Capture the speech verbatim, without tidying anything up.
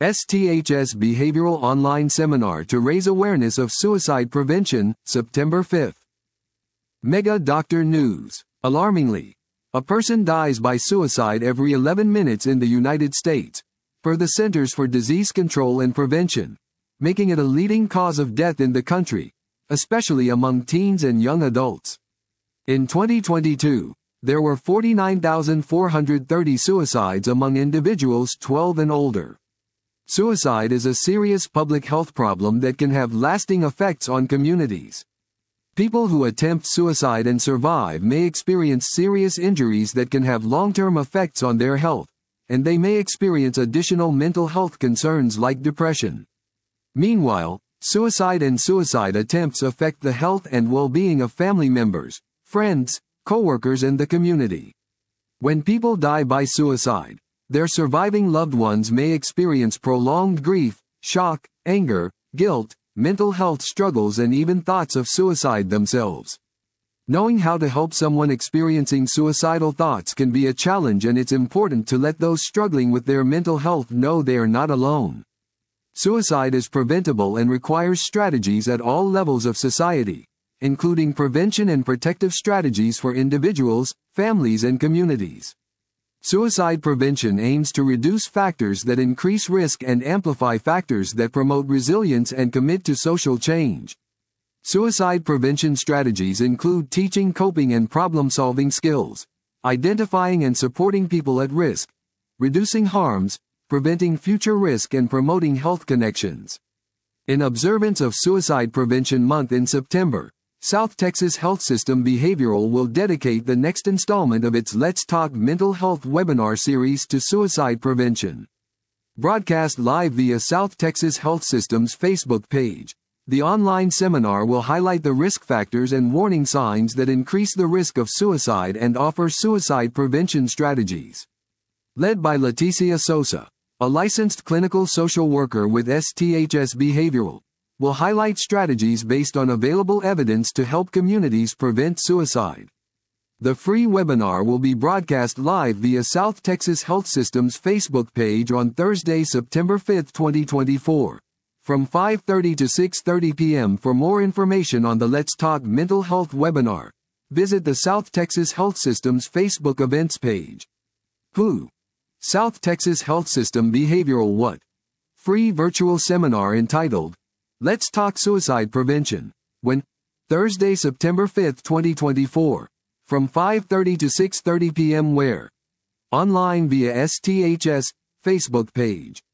S T H S Behavioral Online Seminar to Raise Awareness of Suicide Prevention, September fifth. Mega Doctor News. Alarmingly, a person dies by suicide every eleven minutes in the United States, per the Centers for Disease Control and Prevention, making it a leading cause of death in the country, especially among teens and young adults. In twenty twenty-two, there were forty-nine thousand four hundred thirty suicides among individuals twelve and older. Suicide is a serious public health problem that can have lasting effects on communities. People who attempt suicide and survive may experience serious injuries that can have long-term effects on their health, and they may experience additional mental health concerns like depression. Meanwhile, suicide and suicide attempts affect the health and well-being of family members, friends, co-workers, and the community. When people die by suicide, their surviving loved ones may experience prolonged grief, shock, anger, guilt, mental health struggles, and even thoughts of suicide themselves. Knowing how to help someone experiencing suicidal thoughts can be a challenge, and it's important to let those struggling with their mental health know they are not alone. Suicide is preventable and requires strategies at all levels of society, including prevention and protective strategies for individuals, families, and communities. Suicide prevention aims to reduce factors that increase risk and amplify factors that promote resilience and commit to social change. Suicide prevention strategies include teaching coping and problem-solving skills, identifying and supporting people at risk, reducing harms, preventing future risk, and promoting health connections. In observance of Suicide Prevention Month in September, South Texas Health System Behavioral will dedicate the next installment of its Let's Talk Mental Health webinar series to suicide prevention. Broadcast live via South Texas Health System's Facebook page, the online seminar will highlight the risk factors and warning signs that increase the risk of suicide and offer suicide prevention strategies. Led by Leticia Sosa, a licensed clinical social worker with S T H S Behavioral, will highlight strategies based on available evidence to help communities prevent suicide. The free webinar will be broadcast live via South Texas Health System's Facebook page on Thursday, September fifth, twenty twenty-four, from five thirty to six thirty p m For more information on the Let's Talk Mental Health webinar, visit the South Texas Health System's Facebook events page. P U South Texas Health System Behavioral What? Free virtual seminar entitled Let's Talk Suicide Prevention, when? Thursday, September fifth, twenty twenty-four, from five thirty to six thirty p m Where? Online via S T H S Facebook page.